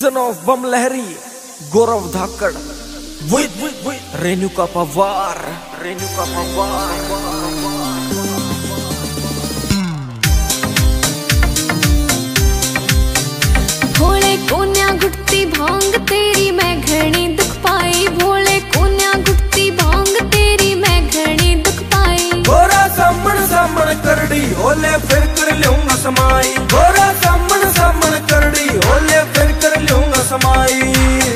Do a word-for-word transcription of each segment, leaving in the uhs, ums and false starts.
Of बम लहरी, गौरव धाकड़, रेणुका पवार, रेणुका पवार। भोले कोन्या गुटती भांग तेरी मैं घणी दुख पाई, भोले कोन्या गुटती भांग तेरी मैं घणी दुख पाई। गोरा सामन सामन करड़ी होले फिर कर लूंगा समाई, गोरा सामन सामन करड़ी होले फिर कर लूंगा समाई।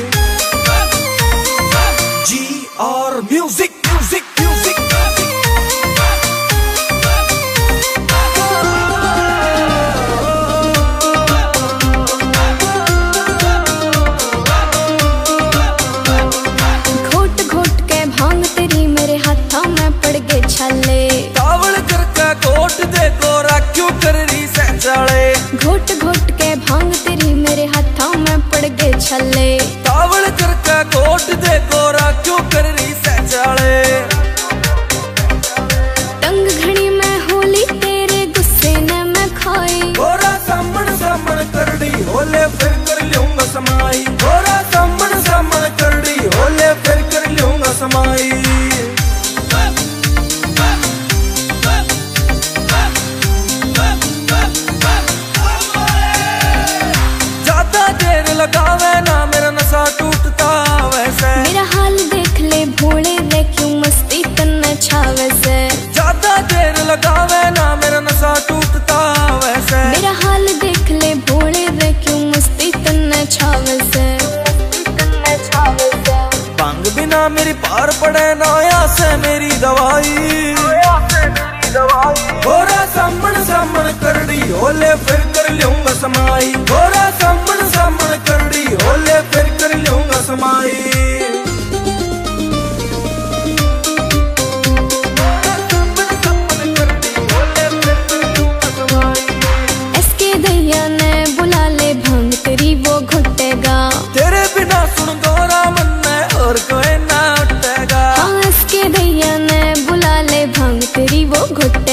G R music music music घोट घोट के भांग तेरी मेरे हाथों में पड़ गए छाले, कावड़ करके कोट दे गोरा क्यों कर रही सैचाले। घोट घोट के भांग तेरी मेरे हाथों में पड़ गए छाले, कावड़ करके कोट दे गोरा क्यों कर रही सैचाले। तंग घड़ी में होली तेरे गुस्से ने मैं खाई, गोरा सामन सामन करड़ी होले फिर कर लूंगा समाई, गोरा सामन सामन करड़ी होले फिर कर लूंगा समाई। ज्यादा देर लगावे ना मेरा नशा टूटता वैसे, मेरा हाल देख ले भोले रे क्यों मस्ती तन्ने छावे से। ज्यादा देर लगावे ना मेरा नशा टूटता वैसे, मेरा हाल देख ले भोले रे क्यों मस्ती तन्ने छावे से। भांग बिना मेरी पार पड़े नया से मेरी दवाई, गोरा सामन सामन करड़ी होले फिर कर लूंगा समाई, गोरा सामन सामन करड़ी होले फिर कर लूंगा समाई। एसके दैया ने बुला ले भांग तेरी वो घुटेगा, तेरे बिना सुन गोरा मन में और कोई ना उठेगा। हाँ एसके दैया ने बुला ले भांग तेरी वो घुट